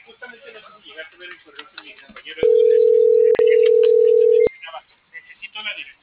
justamente no sé si llegaste a ver el correo que mi compañero mencionaba. Necesito la dirección